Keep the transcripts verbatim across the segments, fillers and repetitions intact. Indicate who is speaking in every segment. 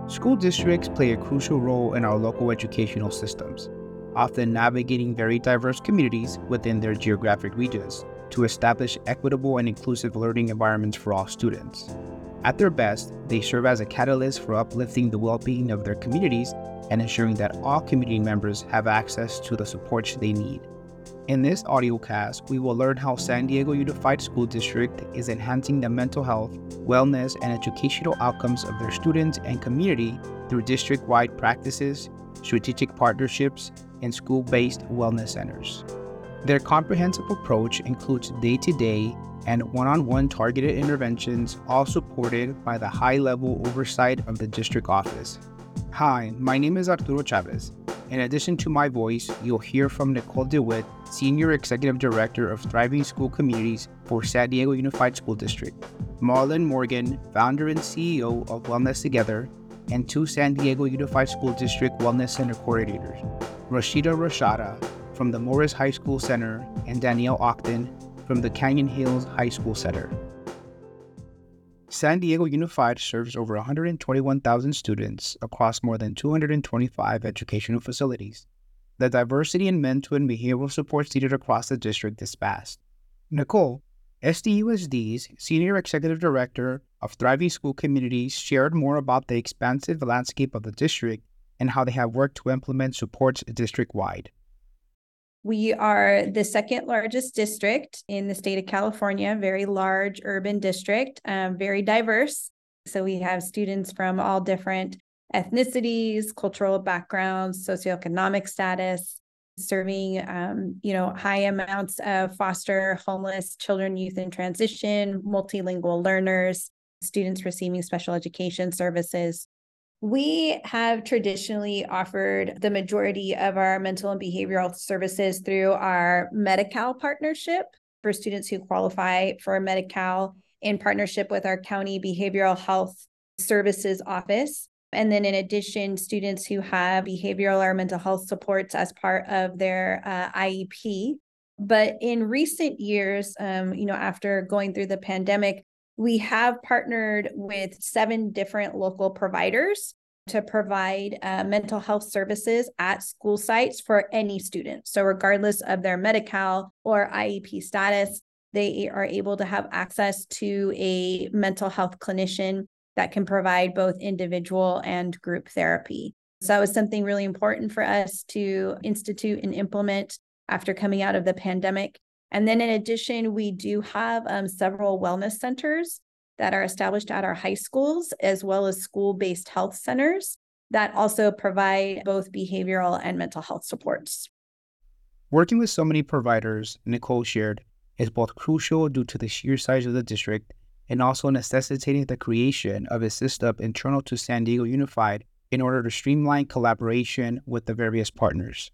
Speaker 1: School districts play a crucial role in our local educational systems, often navigating very diverse communities within their geographic regions to establish equitable and inclusive learning environments for all students. At their best, they serve as a catalyst for uplifting the well-being of their communities and ensuring that all community members have access to the supports they need. In this audiocast, we will learn how San Diego Unified School District is enhancing the mental health, wellness, and educational outcomes of their students and community through district-wide practices, strategic partnerships, and school-based wellness centers. Their comprehensive approach includes day-to-day and one-on-one targeted interventions, all supported by the high-level oversight of the district office. Hi, my name is Arturo Chavez. In addition to my voice, you'll hear from Nicole DeWitt, Senior Executive Director of Thriving School Communities for San Diego Unified School District, Marlon Morgan, Founder and C E O of Wellness Together, and two San Diego Unified School District Wellness Center coordinators, Rashida Rashada from the Morris High School Center and Danielle Octon from the Canyon Hills High School Center. San Diego Unified serves over one hundred twenty-one thousand students across more than two hundred twenty-five educational facilities. The diversity in mental and behavioral supports needed across the district is vast. Nicole, S D U S D's Senior Executive Director of Thriving School Communities, shared more about the expansive landscape of the district and how they have worked to implement supports district-wide.
Speaker 2: We are the second largest district in the state of California, very large urban district, um, very diverse. So we have students from all different ethnicities, cultural backgrounds, socioeconomic status, serving um, you know, high amounts of foster, homeless children, youth in transition, multilingual learners, students receiving special education services. We have traditionally offered the majority of our mental and behavioral services through our Medi-Cal partnership for students who qualify for Medi-Cal in partnership with our County Behavioral Health Services Office. And then in addition, students who have behavioral or mental health supports as part of their uh, I E P. But in recent years, um, you know, after going through the pandemic, we have partnered with seven different local providers to provide uh, mental health services at school sites for any student. So regardless of their Medi-Cal or I E P status, they are able to have access to a mental health clinician that can provide both individual and group therapy. So that was something really important for us to institute and implement after coming out of the pandemic. And then in addition, we do have um, several wellness centers that are established at our high schools, as well as school-based health centers that also provide both behavioral and mental health supports.
Speaker 1: Working with so many providers, Nicole shared, is both crucial due to the sheer size of the district and also necessitating the creation of a system internal to San Diego Unified in order to streamline collaboration with the various partners.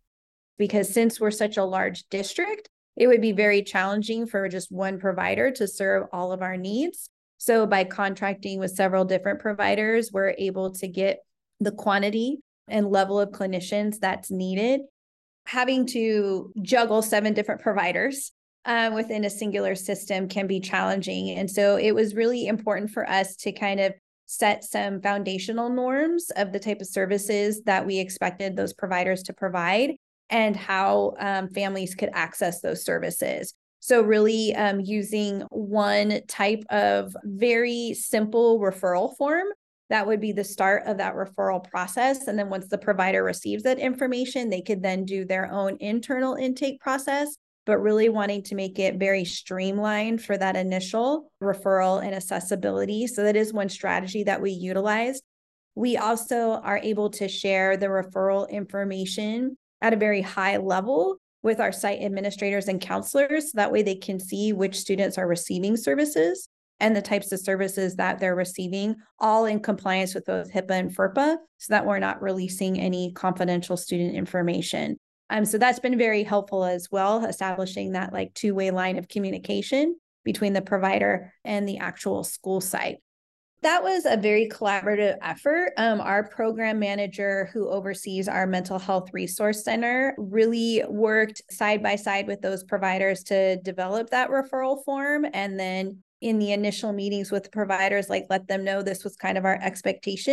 Speaker 2: Because since we're such a large district, it would be very challenging for just one provider to serve all of our needs. So by contracting with several different providers, we're able to get the quantity and level of clinicians that's needed. Having to juggle seven different providers uh, within a singular system can be challenging. And so it was really important for us to kind of set some foundational norms of the type of services that we expected those providers to provide and how um, families could access those services. So really um, using one type of very simple referral form, that would be the start of that referral process. And then once the provider receives that information, they could then do their own internal intake process, but really wanting to make it very streamlined for that initial referral and accessibility. So that is one strategy that we utilized. We also are able to share the referral information at a very high level with our site administrators and counselors. So that way they can see which students are receiving services and the types of services that they're receiving, all in compliance with both HIPAA and FERPA, so that we're not releasing any confidential student information. Um, so that's been very helpful as well, establishing that like two-way line of communication between the provider and the actual school site. That was a very collaborative effort. Um, our program manager who oversees our mental health resource center really worked side by side with those providers to develop that referral form. And then in the initial meetings with the providers, like let them know this was kind of our expectation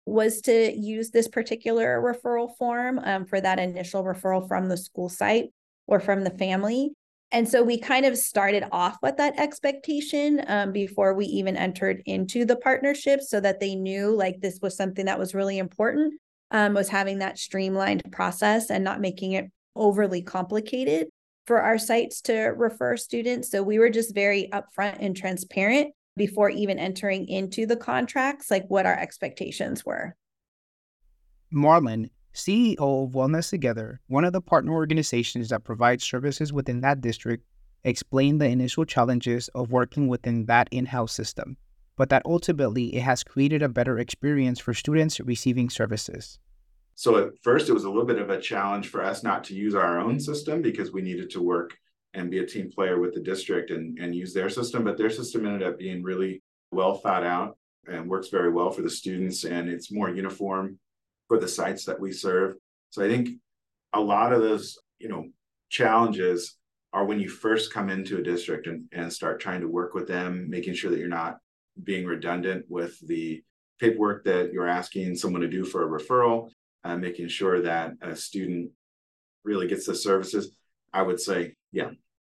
Speaker 2: was to use this particular referral form um, for that initial referral from the school site or from the family. And so we kind of started off with that expectation um, before we even entered into the partnership, so that they knew like this was something that was really important, um, was having that streamlined process and not making it overly complicated for our sites to refer students. So we were just very upfront and transparent before even entering into the contracts, like what our expectations were.
Speaker 1: Marlon, C E O of Wellness Together, one of the partner organizations that provides services within that district, explained the initial challenges of working within that in-house system, but that ultimately it has created a better experience for students receiving services.
Speaker 3: So at first, it was a little bit of a challenge for us not to use our own system because we needed to work and be a team player with the district and, and use their system. But their system ended up being really well thought out and works very well for the students. And it's more uniform for the sites that we serve. So I think a lot of those, you know, challenges are when you first come into a district and, and start trying to work with them, making sure that you're not being redundant with the paperwork that you're asking someone to do for a referral. Uh, making sure that a student really gets the services. I would say, yeah.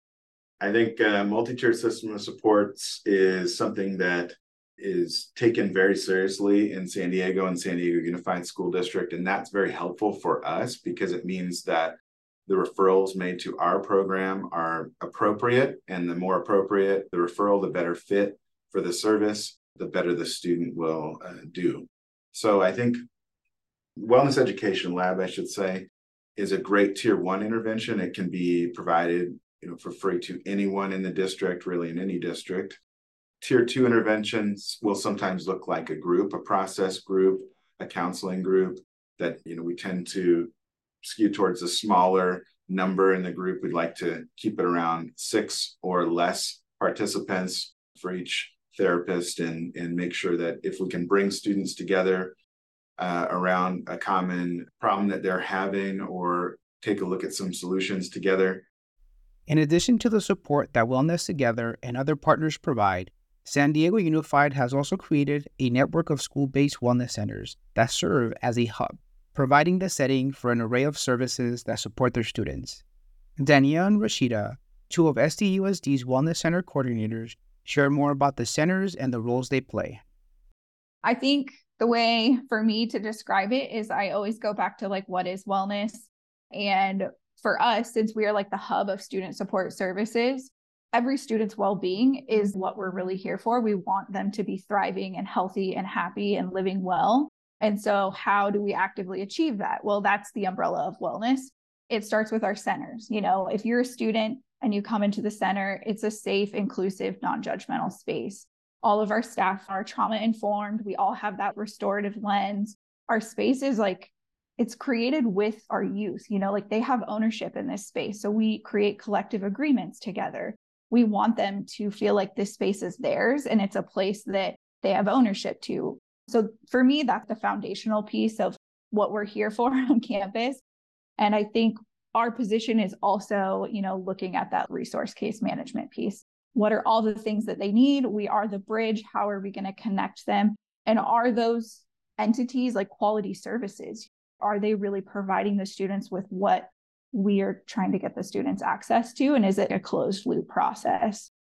Speaker 3: I think uh, multi-tiered system of supports is something that is taken very seriously in San Diego and San Diego Unified School District. And that's very helpful for us because it means that the referrals made to our program are appropriate. And the more appropriate the referral, the better fit for the service, the better the student will uh, do. So I think Wellness Education Lab, I should say, is a great tier one intervention. It can be provided, you know, for free to anyone in the district, really in any district. Tier two interventions will sometimes look like a group, a process group, a counseling group that, you know, we tend to skew towards a smaller number in the group. We'd like to keep it around six or less participants for each therapist and, and make sure that if we can bring students together Uh, around a common problem that they're having or take a look at some solutions together.
Speaker 1: In addition to the support that Wellness Together and other partners provide, San Diego Unified has also created a network of school-based wellness centers that serve as a hub, providing the setting for an array of services that support their students. Danielle and Rashida, two of S D U S D's Wellness Center coordinators, share more about the centers and the roles they play.
Speaker 4: I think the way for me to describe it is I always go back to like, what is wellness? And for us, since we are like the hub of student support services, every student's well-being is what we're really here for. We want them to be thriving and healthy and happy and living well. And so how do we actively achieve that? Well, that's the umbrella of wellness. It starts with our centers. You know, if you're a student and you come into the center, it's a safe, inclusive, non-judgmental space. All of our staff are trauma informed. We all have that restorative lens. Our space is like, it's created with our youth, you know, like they have ownership in this space. So we create collective agreements together. We want them to feel like this space is theirs and it's a place that they have ownership to. So for me, that's the foundational piece of what we're here for on campus. And I think our position is also, you know, looking at that resource case management piece. What are all the things that they need? We are the bridge. How are we going to connect them? And are those entities like quality services? Are they really providing the students with what we are trying to get the students access to? And is it a closed loop process?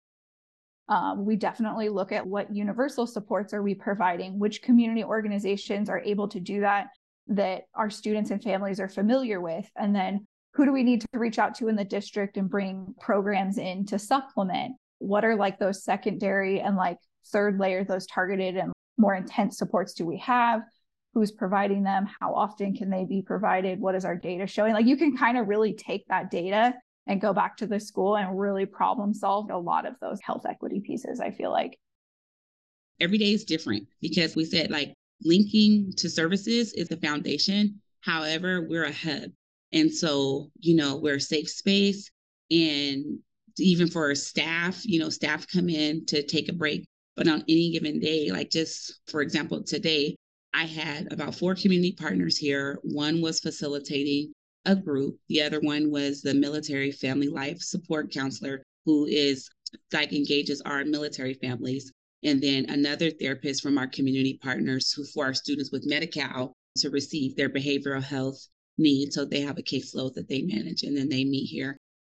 Speaker 4: Um, we definitely look at what universal supports are we providing, which community organizations are able to do that, that our students and families are familiar with. And then who do we need to reach out to in the district and bring programs in to supplement? What are like those secondary and like third layer, those targeted and more intense supports do we have? Who's providing them? How often can they be provided? What is our data showing? Like you can kind of really take that data and go back to the school and really problem solve a lot of those health equity pieces, I feel like.
Speaker 5: Every day is different because we said like linking to services is the foundation. However, we're a hub. And so, you know, we're a safe space. And even for staff, you know, staff come in to take a break. But on any given day, like just for example, today, I had about four community partners here. One was facilitating a group. The other one was the military family life support counselor who is like engages our military families. and then another therapist from our community partners who for our students with Medi-Cal to receive their behavioral health needs. So they have a caseload that they manage, and then they meet here.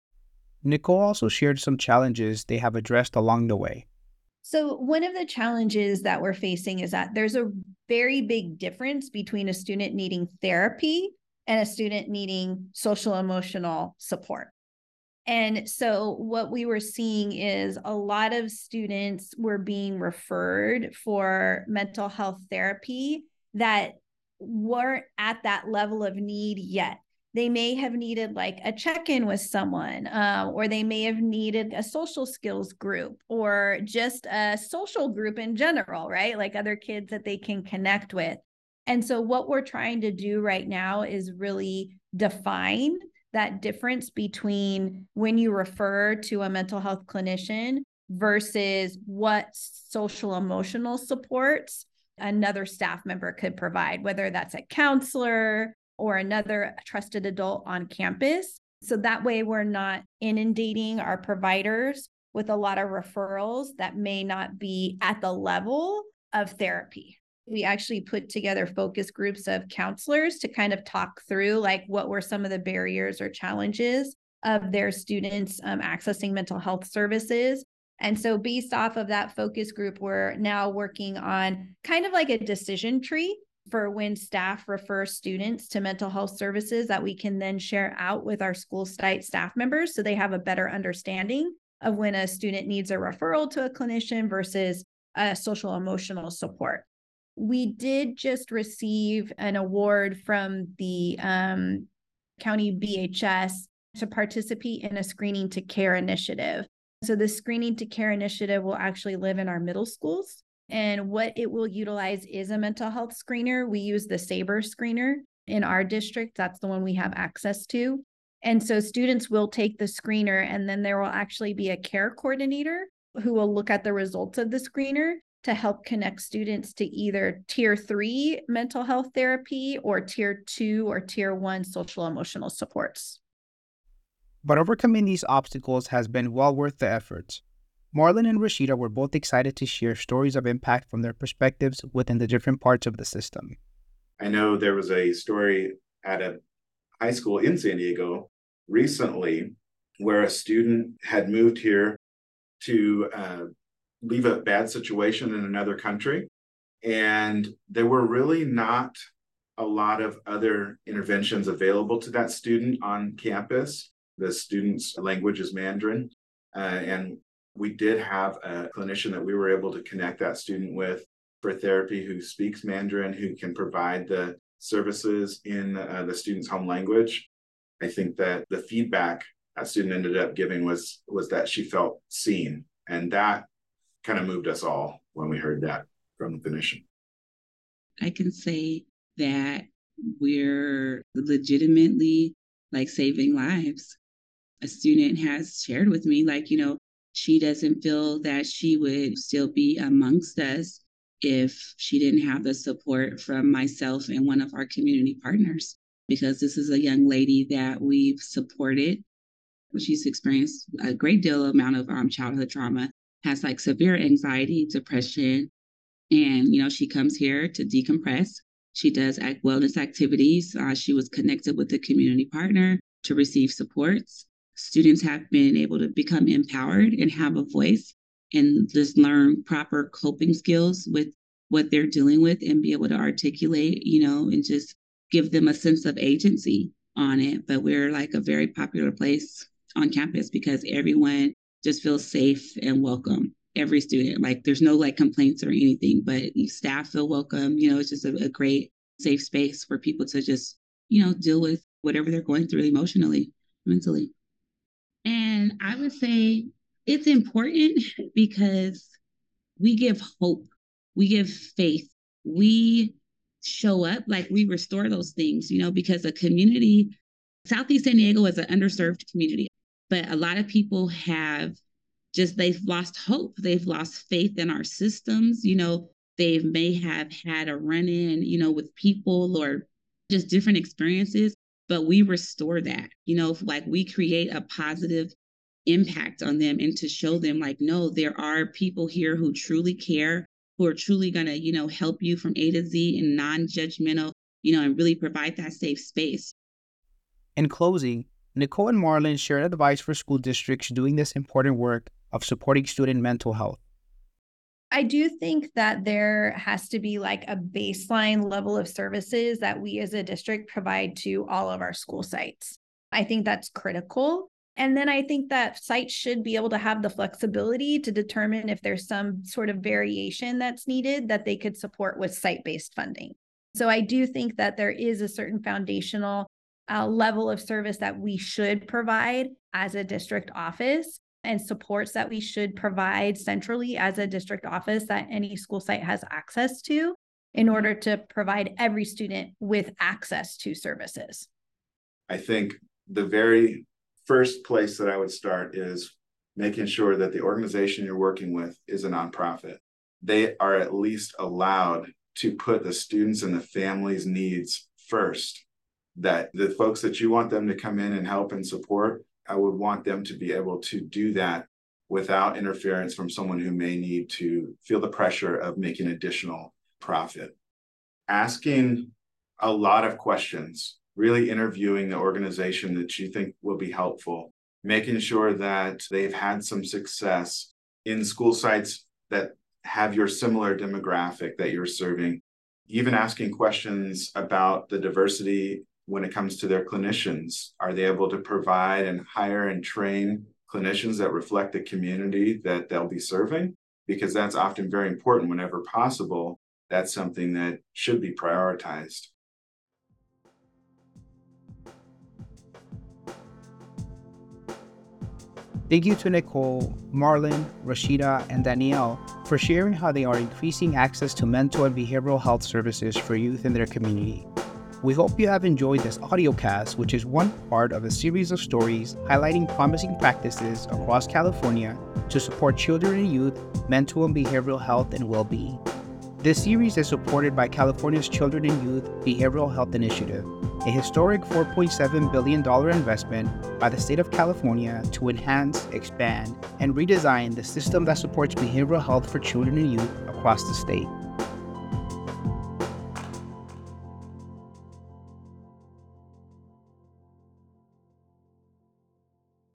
Speaker 1: Nicole also shared some challenges they have addressed along the way.
Speaker 2: So one of the challenges that we're facing is that there's a very big difference between a student needing therapy and a student needing social emotional support. And so what we were seeing is a lot of students were being referred for mental health therapy that weren't at that level of need yet. They may have needed like a check-in with someone, uh, or they may have needed a social skills group or just a social group in general, right? Like other kids that they can connect with. And so what we're trying to do right now is really define that difference between when you refer to a mental health clinician versus what social emotional supports another staff member could provide, whether that's a counselor or another trusted adult on campus. So that way we're not inundating our providers with a lot of referrals that may not be at the level of therapy. We actually put together focus groups of counselors to kind of talk through like what were some of the barriers or challenges of their students um, accessing mental health services. And so based off of that focus group, we're now working on kind of like a decision tree for when staff refer students to mental health services that we can then share out with our school site staff members so they have a better understanding of when a student needs a referral to a clinician versus a social emotional support. We did just receive an award from the um, county B H S to participate in a screening to care initiative. So the screening to care initiative will actually live in our middle schools. And what it will utilize is a mental health screener. We use the SABRE screener in our district. That's the one we have access to. And so students will take the screener, and then there will actually be a care coordinator who will look at the results of the screener to help connect students to either tier three mental health therapy or tier two or tier one social emotional supports.
Speaker 1: But overcoming these obstacles has been well worth the effort. Marlon and Rashida were both excited to share stories of impact from their perspectives within the different parts of the system.
Speaker 3: I know there was a story at a high school in San Diego recently where a student had moved here to uh, leave a bad situation in another country. And there were really not a lot of other interventions available to that student on campus. The student's language is Mandarin. Uh, and we did have a clinician that we were able to connect that student with for therapy who speaks Mandarin, who can provide the services in uh, the student's home language. I think that the feedback that student ended up giving was, was that she felt seen. And that kind of moved us all when we heard that from the clinician.
Speaker 5: I can say that we're legitimately like saving lives. A student has shared with me, like, you know, she doesn't feel that she would still be amongst us if she didn't have the support from myself and one of our community partners, because this is a young lady that we've supported. She's experienced a great deal amount of um, childhood trauma, has like severe anxiety, depression, and, you know, she comes here to decompress. She does act wellness activities. Uh, she was connected with a community partner to receive supports. Students have been able to become empowered and have a voice and just learn proper coping skills with what they're dealing with and be able to articulate, you know, and just give them a sense of agency on it. But we're like a very popular place on campus because everyone just feels safe and welcome. Every student, like there's no like complaints or anything, but staff feel welcome. You know, it's just a, a great safe space for people to just, you know, deal with whatever they're going through emotionally, mentally. And I would say it's important because we give hope, we give faith, we show up, like we restore those things, you know, because a community, Southeast San Diego is an underserved community, but a lot of people have just, they've lost hope. They've lost faith in our systems. You know, they may have had a run-in, you know, with people or just different experiences, but we restore that, you know, like we create a positive impact on them and to show them like, no, there are people here who truly care, who are truly going to, you know, help you from A to Z and non-judgmental, you know, and really provide that safe space.
Speaker 1: In closing, Nicole and Marlon shared advice for school districts doing this important work of supporting student mental health.
Speaker 2: I do think that there has to be like a baseline level of services that we as a district provide to all of our school sites. I think that's critical. And then I think that sites should be able to have the flexibility to determine if there's some sort of variation that's needed that they could support with site-based funding. So I do think that there is a certain foundational uh, level of service that we should provide as a district office, and supports that we should provide centrally as a district office that any school site has access to in order to provide every student with access to services.
Speaker 3: I think the very first place that I would start is making sure that the organization you're working with is a nonprofit. They are at least allowed to put the students and the families' needs first. That the folks that you want them to come in and help and support, I would want them to be able to do that without interference from someone who may need to feel the pressure of making additional profit. Asking a lot of questions, really interviewing the organization that you think will be helpful, making sure that they've had some success in school sites that have your similar demographic that you're serving, even asking questions about the diversity when it comes to their clinicians. Are they able to provide and hire and train clinicians that reflect the community that they'll be serving? Because that's often very important whenever possible. That's something that should be prioritized.
Speaker 1: Thank you to Nicole, Marlon, Rashida, and Danielle for sharing how they are increasing access to mental and behavioral health services for youth in their community. We hope you have enjoyed this audiocast, which is one part of a series of stories highlighting promising practices across California to support children and youth mental and behavioral health and well-being. This series is supported by California's Children and Youth Behavioral Health Initiative, a historic four point seven billion dollars investment by the state of California to enhance, expand, and redesign the system that supports behavioral health for children and youth across the state.